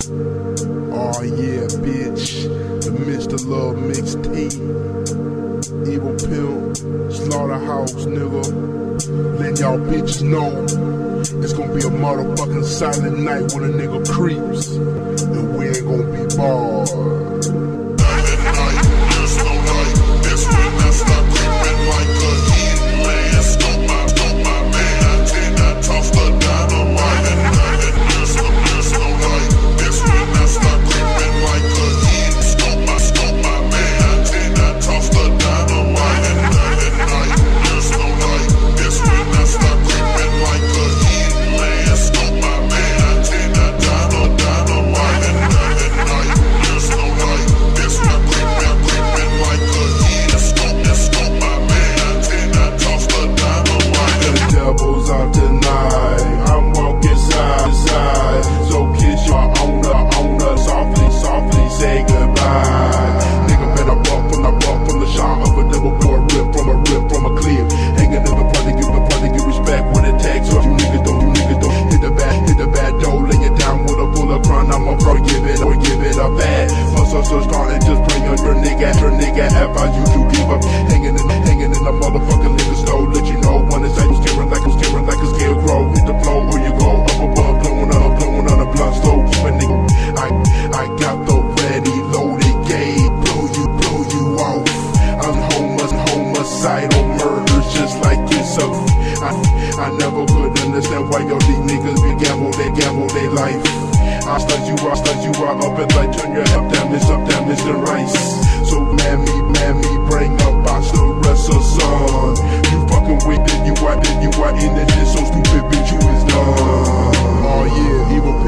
Oh yeah, bitch, the Mr. Love mixtape, Evil Pimp, Slaughterhouse, nigga. Let y'all bitches know it's gonna be a motherfucking silent night when a nigga creeps, and we ain't gonna be barred. Your nigga advise you to give up. Hanging in the motherfucking liquor store. Let you know when it's I'm scaring like a scarecrow. Hit the floor or you go up above, blowing on a blunt stove. But nigga, I got the ready loaded gauge. Blow you off. I'm homicidal murders just like yourself. I never could understand why y'all these niggas be gamble their life. I stun you out up and like turn your head damage the rice. So man me, bring a box the rest of son. You fucking with it, you out in it, so stupid bitch, you is done. Oh yeah, evil